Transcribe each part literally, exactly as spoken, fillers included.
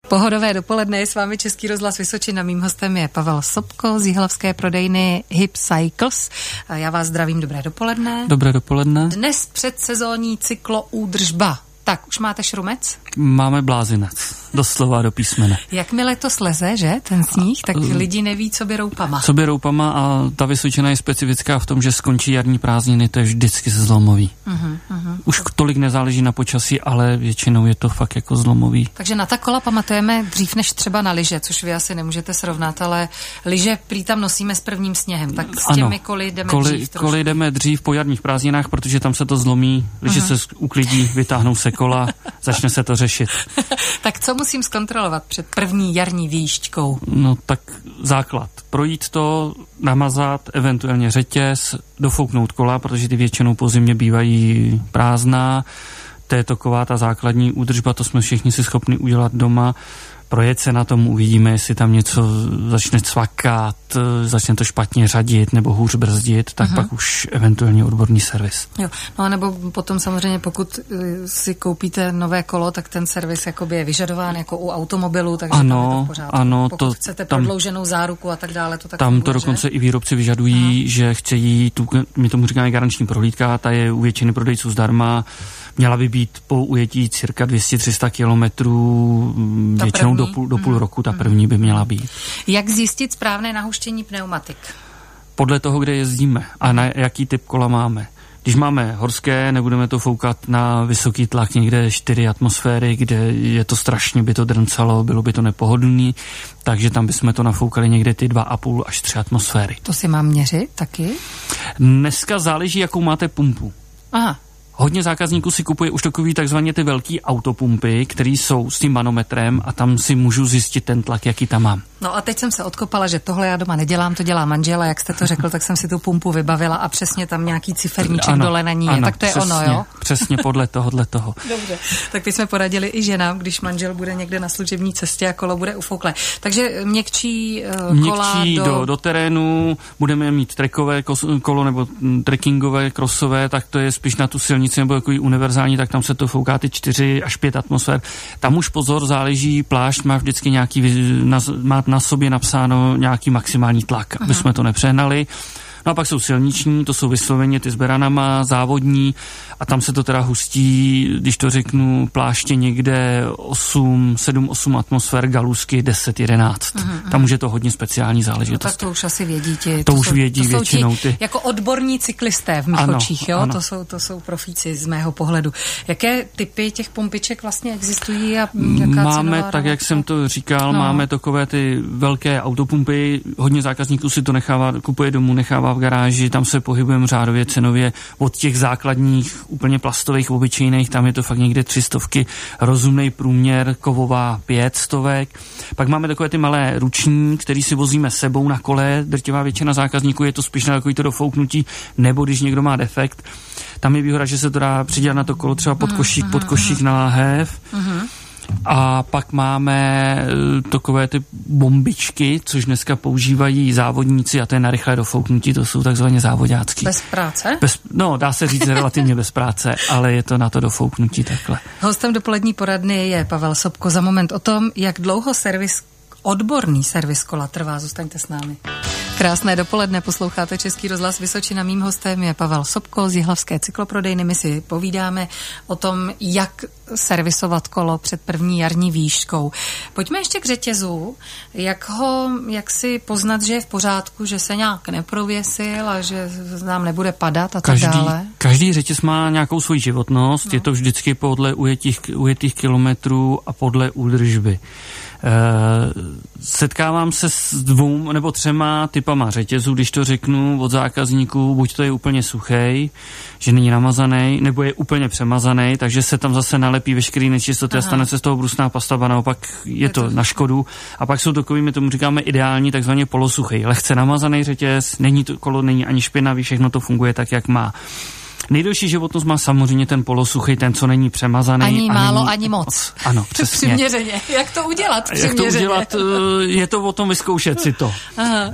Pohodové dopoledne je s vámi Český rozhlas Vysočina. Mým hostem je Pavel Sobko z jihlavské prodejny Hip Cycles. A já vás zdravím, dobré dopoledne. Dobré dopoledne. Dnes předsezónní cykloúdržba. Tak, už máte šrumec? Máme blázinec, doslova do písmene. Jakmile to sleze, že, ten sníh, tak lidi neví, co běrou pama. Co běrou pama a ta Vysočina je specifická v tom, že skončí jarní prázdniny, to je vždycky zlomový. Uh-huh, uh-huh. Už tolik nezáleží na počasí, ale většinou je to fakt jako zlomový. Takže na ta kola pamatujeme dřív než třeba na lyže, což vy asi nemůžete srovnat, ale lyže prý tam nosíme s prvním sněhem, tak s těmi ano, koly jdeme koli, dřív trošku. Koly jdeme dřív po jarních prázdninách, protože tam se to zlomí, lyže uh-huh. se uklidí, vytáhnou se kola, začne se to řešit. Tak co musím zkontrolovat před první jarní výjížďkou? No tak základ. Projít to, namazat, eventuálně řetěz, dofouknout kola, protože ty většinou po zimě bývají prázdná. To je taková ta základní údržba, to jsme všichni si schopni udělat doma. Projet se na tom, uvidíme, jestli tam něco začne cvakat, začne to špatně řadit nebo hůř brzdit, tak uh-huh. pak už eventuálně odborný servis. Jo, no a nebo potom samozřejmě, pokud si koupíte nové kolo, tak ten servis jakoby je vyžadován jako u automobilů, takže ano, tam je to v pořádku. Ano, pokud to, chcete tam, prodlouženou záruku a tak dále, to tak tam funguje, to dokonce že? I výrobci vyžadují, uh-huh. že chtějí, tu, my tomu říkáme garanční prohlídka, ta je u většiny prodejců zdarma. Měla by být po ujetí cirka dvě stě až tři sta kilometrů, většinou do půl, do půl roku ta první by měla být. Jak zjistit správné nahuštění pneumatik? Podle toho, kde jezdíme a na jaký typ kola máme. Když máme horské, nebudeme to foukat na vysoký tlak, někde čtyři atmosféry, kde je to strašně, by to drncalo, bylo by to nepohodlný, takže tam bychom to nafoukali někde ty dva a půl až tři atmosféry. To si mám měřit taky? Dneska záleží, jakou máte pumpu. Aha. Hodně zákazníků si kupuje už takový takzvaně ty velký autopumpy, které jsou s tím manometrem a tam si můžu zjistit ten tlak, jaký tam mám. No a teď jsem se odkopala, že tohle já doma nedělám, to dělá manžel, a jak jste to řekl, tak jsem si tu pumpu vybavila a přesně tam nějaký ciferníček ano, dole na ní je. Ano, tak to je přesně, ono, jo? Přesně podle tohohle toho. Dobře, tak teď jsme poradili i ženám, když manžel bude někde na služební cestě a kolo bude ufouklé. Takže měkčí uh, kola měkčí do... do... do terénu, budeme mít trekové kolo nebo trekkingové, krosové, tak to je spíš na tu silnici nebo jako univerzální, tak tam se to fouká ty čtyři až pět atmosfér. Tam už pozor, záleží, plášť má vždycky nějaký, na, má na sobě napsáno nějaký maximální tlak, aby jsme to nepřehnali. No a pak jsou silniční, to jsou vysloveně ty s beranama, závodní a tam se to teda hustí, když to řeknu, pláště někde osm, sedm, osm atmosfér, galusky deset, jedenáct. Uh-huh. Tam už je to hodně speciální záležitost. No tak to už asi vědí ti. To, to už jsou, vědí to většinou ti, ty. Jako odborní cyklisté v mých ano, očích, jo? Ano. To jsou, to jsou profíci z mého pohledu. Jaké typy těch pumpiček vlastně existují a jaká máme, tak jak jsem to říkal, no. máme takové ty velké autopumpy, hodně zákazníků si to nechává, kupuje domů, nechává v garáži, tam se pohybujeme řádově cenově od těch základních úplně plastových, obyčejných, tam je to fakt někde tři stovky, rozumný průměr, kovová pět stovek. Pak máme takové ty malé ruční, který si vozíme sebou na kole, drtivá většina zákazníků je to spíš na takový to dofouknutí, nebo když někdo má defekt. Tam je výhoda, že se to dá přidělat na to kolo třeba pod košík, pod košík na láhev. A pak máme takové ty bombičky, což dneska používají závodníci a to je na rychlé dofouknutí, to jsou takzvaně závodácký. Bez práce? Bez, no, dá se říct relativně bez práce, ale je to na to dofouknutí takhle. Hostem dopolední poradny je Pavel Sobko. Za moment o tom, jak dlouho servis, odborný servis kola trvá. Zůstaňte s námi. Krásné dopoledne, posloucháte Český rozhlas Vysočina. Mým hostem je Pavel Sobko z jihlavské cykloprodejny. My si povídáme o tom, jak servisovat kolo před první jarní výškou. Pojďme ještě k řetězu. Jak ho, jak si poznat, že je v pořádku, že se nějak neprověsil a že nám nebude padat a tak každý, dále? Každý řetěz má nějakou svoji životnost. No. Je to vždycky podle ujetých, ujetých kilometrů a podle údržby. Uh, setkávám se s dvou nebo třema typama řetězů, když to řeknu od zákazníků, buď to je úplně suchý, že není namazaný, nebo je úplně přemazaný, takže se tam zase nalepí veškerý nečistoty a stane se z toho brusná pasta, a naopak je, je to, to na škodu. A pak jsou takový, my tomu říkáme ideální, takzvaně polosuchý, lehce namazaný řetěz, není to, kolo není ani špinavý, všechno to funguje tak, jak má. Nejdelší životnost má samozřejmě ten polosuchý, ten, co není přemazaný. Ani málo, není... ani moc. Ano, přesně. Přiměřeně. Jak to udělat přiměřeně? Jak to udělat, je to o tom vyzkoušet si to. Aha.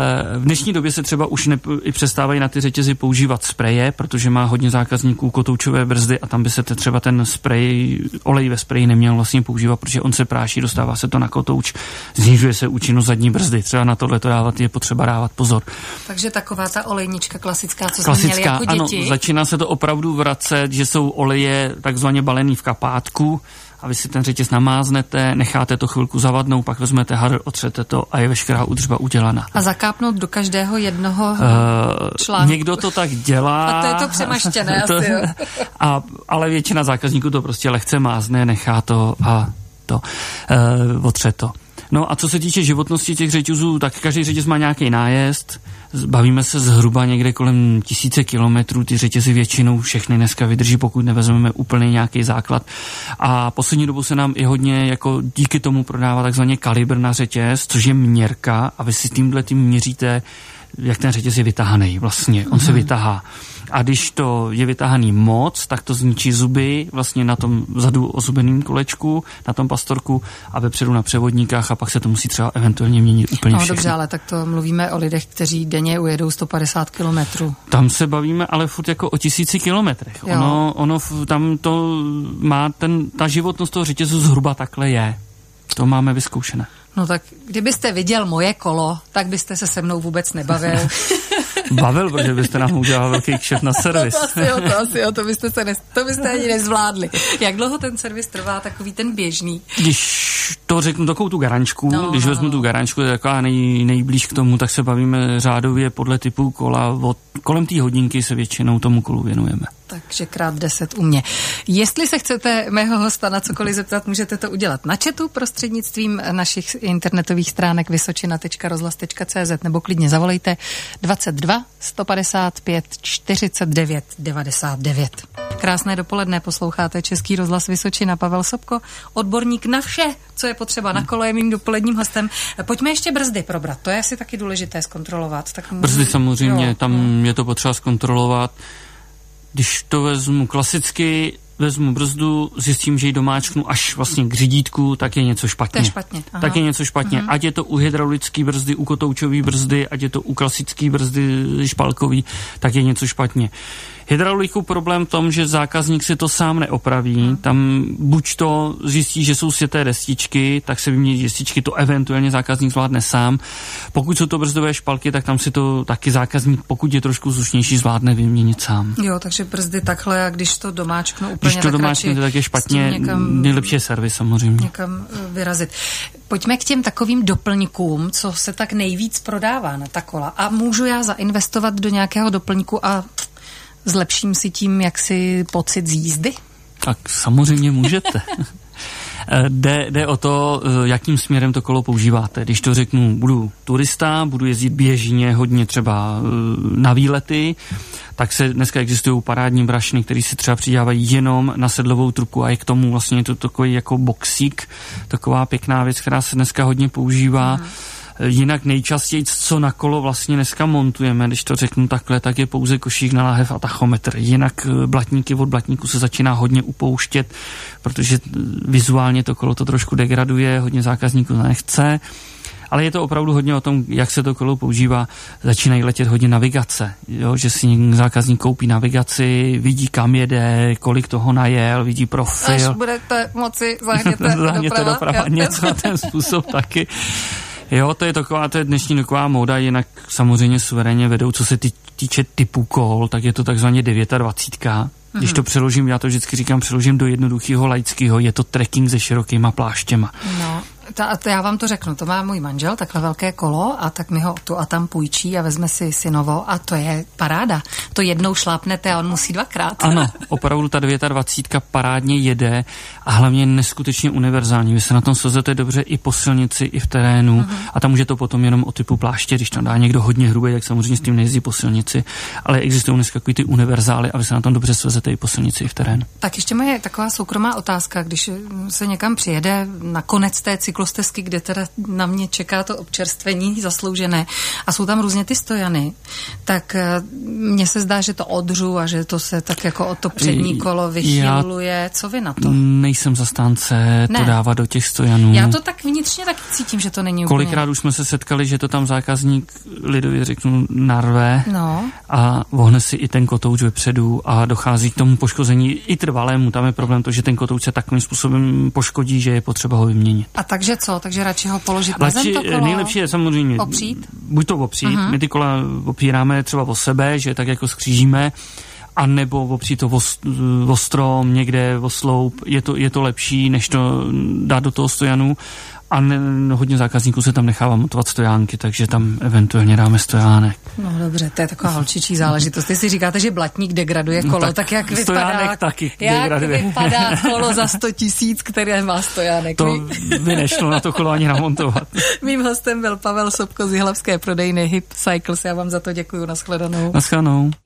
V dnešní době se třeba už ne, i přestávají na ty řetězy používat spreje, protože má hodně zákazníků kotoučové brzdy a tam by se te třeba ten sprej, olej ve spreji neměl vlastně používat, protože on se práší, dostává se to na kotouč, snižuje se účinnost zadní brzdy. Třeba na tohle to dávat je potřeba dávat pozor. Takže taková ta olejnička klasická, co klasická, jsme měli jako děti. Ano, začíná se to opravdu vracet, že jsou oleje takzvaně balený v kapátku a vy si ten řetěz namáznete, necháte to chvilku zavadnout, pak vezmete hadr, otřete to a je veškerá údržba udělaná. A zakápnout do každého jednoho uh, článku. Někdo to tak dělá. A to je to přemaštěné to, asi, jo. A, ale většina zákazníků to prostě lehce mázne, nechá to a to uh, otře to. No a co se týče životnosti těch řetězů, tak každý řetěz má nějaký nájezd. Bavíme se zhruba někde kolem tisíce kilometrů. Ty řetězy většinou všechny dneska vydrží, pokud nevezmeme úplně nějaký základ. A poslední dobou se nám i hodně jako díky tomu prodává takzvaně kalibr na řetěz, což je měrka a vy si tímhle tím měříte, jak ten řetěz je vytahaný vlastně. On mm-hmm. se vytahá. A když to je vytahaný moc, tak to zničí zuby vlastně na tom vzadu ozubeným kolečku, na tom pastorku a vepředu na převodníkách a pak se to musí třeba eventuálně měnit úplně no, všechno. Dobře, ale tak to mluvíme o lidech, kteří denně ujedou sto padesát kilometrů. Tam se bavíme ale furt jako o tisíci kilometrech. Ono, ono tam to má ten, ta životnost toho řetězu zhruba takhle je. To máme vyzkoušené. No tak kdybyste viděl moje kolo, tak byste se se mnou vůbec nebavil. Bavil, protože byste nám udělal velký kšeft na servis. No to asi jo, to asi jo, to byste, se ne, to byste ani nezvládli. Jak dlouho ten servis trvá, takový ten běžný? Když to řeknu takovou tu garančku, no, když no, vezmu no. tu garančku, to je taková nej, nejblíž k tomu, tak se bavíme řádově podle typu kola. Od, kolem té hodinky se většinou tomu kolu věnujeme. Takže krát deset u mě. Jestli se chcete mého hosta na cokoliv zeptat, můžete to udělat na chatu prostřednictvím našich internetových stránek vysočina tečka rozhlas tečka cé zet nebo klidně zavolejte dvacet dva sto padesát pět čtyřicet devět devadesát devět. Krásné dopoledne, posloucháte Český rozhlas Vysočina. Pavel Sobko, odborník na vše, co je potřeba na kolo, je mým dopoledním hostem. Pojďme ještě brzdy probrat, to je asi taky důležité zkontrolovat. Tak můžu... Brzdy samozřejmě, jo, tam jo. je to potřeba zkontrolovat. Když to vezmu klasicky, vezmu brzdu, zjistím, že ji domáčknu až vlastně k řidítku, tak je něco špatně. To je špatně. Aha. Tak je něco špatně. Uh-huh. Ať je to u hydraulické brzdy, u kotoučové brzdy, ať je to u klasické brzdy špalkový, tak je něco špatně. Hydrauliku problém v tom, že zákazník si to sám neopraví. Hmm. Tam buď to zjistí, že jsou sjeté destičky, tak se vymění destičky, to eventuálně zákazník zvládne sám. Pokud jsou to brzdové špalky, tak tam si to taky zákazník, pokud je trošku zrušnější, zvládne vyměnit sám. Jo, takže brzdy takhle a když to domáčknu úplně, když to domáčknu, tak je špatně, někam, nejlepší je servis samozřejmě. Někam vyrazit. Pojďme k těm takovým doplňkům, co se tak nejvíc prodává na ta kola. A můžu já zainvestovat do nějakého doplňku a zlepším si tím jaksi pocit z jízdy? Tak samozřejmě můžete. Jde, jde o to, jakým směrem to kolo používáte. Když to řeknu, budu turista, budu jezdit běžně, hodně třeba na výlety, tak se dneska existují parádní brašny, které se třeba přidávají jenom na sedlovou trubku a je k tomu vlastně to takový jako boxík, taková pěkná věc, která se dneska hodně používá. Hmm. Jinak nejčastěji, co na kolo vlastně dneska montujeme, když to řeknu takhle, tak je pouze košík na láhev a tachometr. Jinak blatníky od blatníku se začíná hodně upouštět, protože vizuálně to kolo to trošku degraduje, hodně zákazníků nechce. Ale je to opravdu hodně o tom, jak se to kolo používá. Začínají letět hodně navigace, jo? Že si zákazník koupí navigaci, vidí, kam jede, kolik toho najel, vidí profil. Až budete moci, zahněte doprava. doprava. Něco na ten způsob taky. Jo, to je taková, to je dnešní taková móda, jinak samozřejmě suverénně vedou, co se tý, týče typu kol, tak je to takzvaně dvacet devět. Když to přeložím, já to vždycky říkám, přeložím do jednoduchého laického, je to trekking se širokýma pláštěma. No, ta, ta, já vám to řeknu, to má můj manžel, takhle velké kolo a tak mi ho tu a tam půjčí a vezme si synovo a to je paráda. To jednou šlápnete a on musí dvakrát. Ano, opravdu ta dvacet devět parádně jede a hlavně neskutečně univerzální. Vy se na tom svozete dobře i po silnici, i v terénu uh-huh. a tam už je to potom jenom o typu pláště, když tam dá někdo hodně hrubý, tak samozřejmě s tím nejezdí po silnici, ale existují dneska takový ty univerzály a vy se na tom dobře svezete i po silnici, i v terénu. Tak ještě moje taková soukromá otázka, když se někam přijede na konec té cyklu cyklostezky, kde teda na mě čeká to občerstvení zasloužené a jsou tam různě ty stojany, tak mně se zdá, že to odřu a že to se tak jako o to přední kolo vychyluje. Co vy na to? Nejsem zastánce ne. to dávat do těch stojanů. Já to tak vnitřně taky cítím, že to není úplně. Kolikrát už jsme se setkali, že to tam zákazník lidově řeknu narve no. a vohne si i ten kotouč vepředu a dochází k tomu poškození i trvalému. Tam je problém to, že ten kotouč se takovým způsobem poškodí, že je potřeba ho vyměnit. A takže co? Takže radši ho položit na zem to kolo? Nejlepší je samozřejmě opřít? Buď to opřít, uh-huh. my ty kola opíráme třeba o sebe, že tak jako skřížíme, a nebo opřít to o, o strom, někde o sloup, je to, je to lepší, než to dát do toho stojanu. A ne, no, hodně zákazníků se tam nechává montovat stojánky, takže tam eventuálně dáme stojánek. No dobře, to je taková holčičí záležitost. Ty si říkáte, že blatník degraduje kolo, no, tak, tak jak vypadá, taky jak degraduje. vypadá kolo za sto tisíc, které má stojánek? To by nešlo na to kolo ani namontovat. Mým hostem byl Pavel Sobko z jihlavské prodejny Hip Cycles. Já vám za to děkuju. Nashledanou. Nashledanou.